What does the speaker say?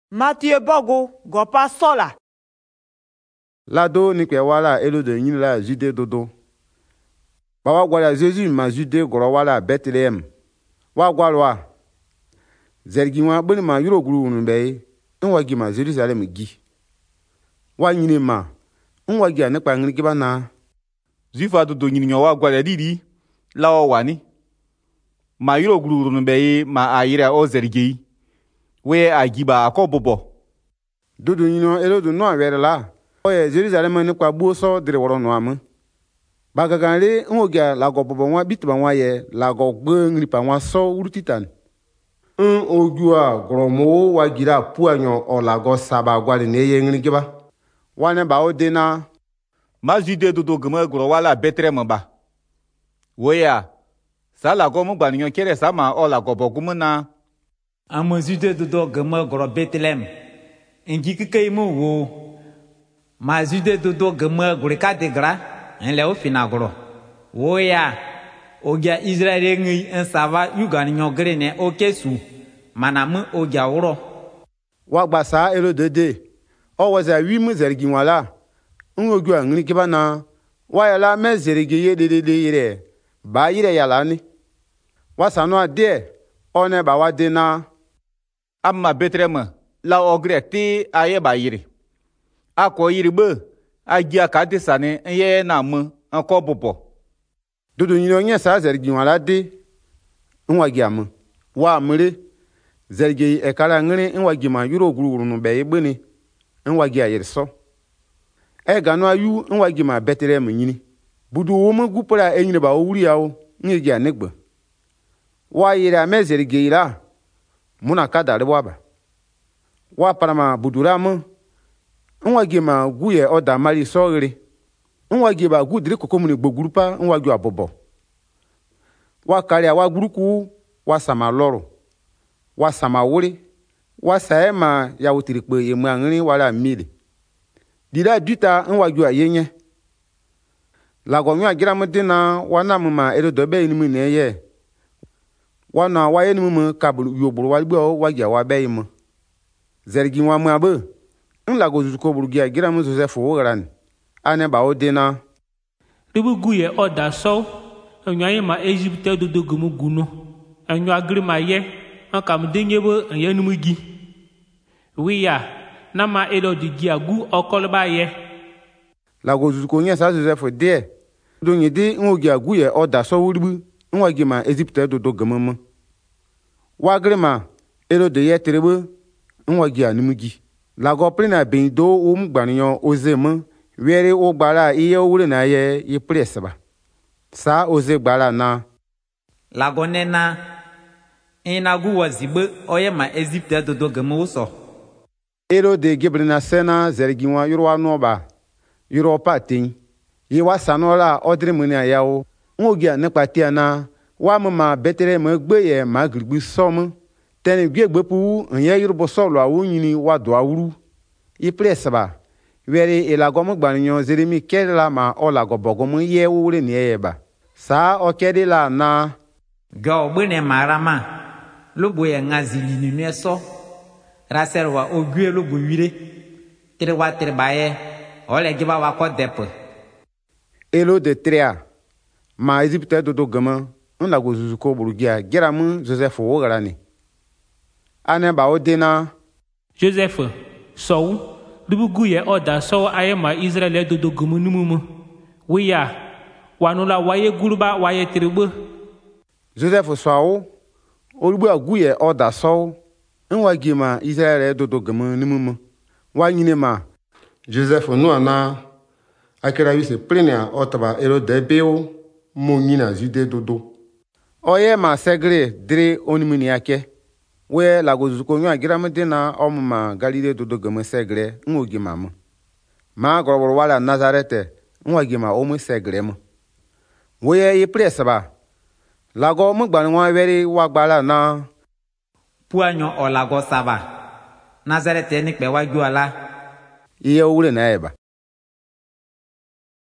Matthieu bogo gopa sola. Lado ni kwe wala elo de yin la Jude dodo. Bawa gwala Jésus ma Jude goro wala Bethlehem. Wa gwalwa. Zergi wa bani ma yuro guru nbe. Nwa gi ma Jerusalem gi. Wa nyine ma. Nwa gi anekpa ngri giba na. Zifa dodo nyini wa gwala didi. La o wani. Ma yuro guru nbe ma ayira o zergi. We agiba akobobo. Dodo nyino elo do no awere la. Oye Jerusalem ni kwa buoso dire woro no am. Bagaganle ngoga la go bobo wa bitba wa ye la go gbe ngri pa wa so urutitan. Ogua gromo wa gira puanyo o la go saba gwale ne ye ngri giba. Wane ba o dena Ma Jude dodo gama gro wala Bethlehem ba. Woya. Sa la go mo gbanyo kere sa ma o la go bogumo na. Ama Jude dodo gama gro Bethlehem. Engi keke mo wo. Ma Jude dodo gama gure ka degra. Enle o fina gro. Woya. Ogia Israel ngi en sava yugan nyo grene o kesu. Manamu ogia woro. wa gbasa elo dede. O waza 8 mu zergi wala. Ngogua ngri giba na. Wa ya la me zergi ye dede yire. Ba yire ya la ni. Wa sano ade. One ba wa dena. Amma Bethlehem la ogre ti aye ba yiri. Ako yiri be agia ka de sane ye na mu anko bobo. Dodo nyino nye sa zergi wala de. Nwa gi am. Wa mure. Zergi e kala ngri nwa gi ma yuro guru no be yebeni. Nwa gi ayir so. E gano ayu nwa gi ma Bethlehem nyini. Budu wo mu gupura enyine ba wuri yawo. Ngi gi anegbe. Wa yira me zergi ira. Muna kada rewaba. Wa parama buduramu. Nwa gi ma guye oda mari sogri. Nwa gi ba gudiri kokomuni gbogurupa nwa gi abobo. Wa kari wa guruku wa sama loro. Wa sama wuri. Wa saema ya utirikpe yemu angri wala mili. Dida duta nwa gi ayenye. Lagonyo agiramu dina wana muma erodobe inimu neye. Wana wa yeni mu kabulu yoburu wa gbo wa ya wa be mu zergi wa mu abu nla go zuko buru gi agira mu Joseph wo ran ane ba odena ribu guye oda so enyo ma Egypte dodo gumu guno enyo agri ma ye akam denyebo yenu mu gi wiya na ma elo di gi agu okolba ye la go zuko nya sa Joseph de do nyi di ngogi agu ye oda so wuribu nwa gi ma Egypte dodo gumu wa grima elo de ye terebe nwa gi animugi la go prina ben do gbanyo ozemu were o gbara iye owure na ye yi presba sa oze gbara na La gonena. Inagu wazibe oye ma Egypte dodo gama uso. elo de gibrina sena zergi wa yuro no ba yuro patin yi wa sanola odrimuni ayawo ngogi anekpatia na wa ma Bethlehem gbe ye ma grigbi som teni gbe pu nye yirbo solo awu nyini wa do awuru i presba were elagom gbanyo zeremi kela ma olago bogom ye wure ni eba sa okedela na Ga ogbene marama. Lobo ye ngazili ni meso. Raserwa ogwe lobo wire. Tirwa tirbaye. Ole giba wako depo. elo de trea ma Egypte dodo gama nla go zuzuko burugia geramu Joseph wo garani ane ba odena Joseph so ribu guye oda so aye ma Israel dodo gumu numumu wiya wanula waye guruba waye tribu Joseph sawo olugbo aguye oda so nwa gi ma Israel dodo gama nimumu wa nyine ma Joseph no ana akira wi se plenia otaba elo de beo mo nyina Jude dodo oye ma segre dire onimuni ake we la go zuko nyu agira medina omma Galile dodo gama segre ngogi mamu ma goroboro wala Nazareth ngogi ma omu segre mu we ye presba la go mu gban wa were wa gbala na Puanyo olago saba. Nazareth ni pe waju ala. iye wure na eba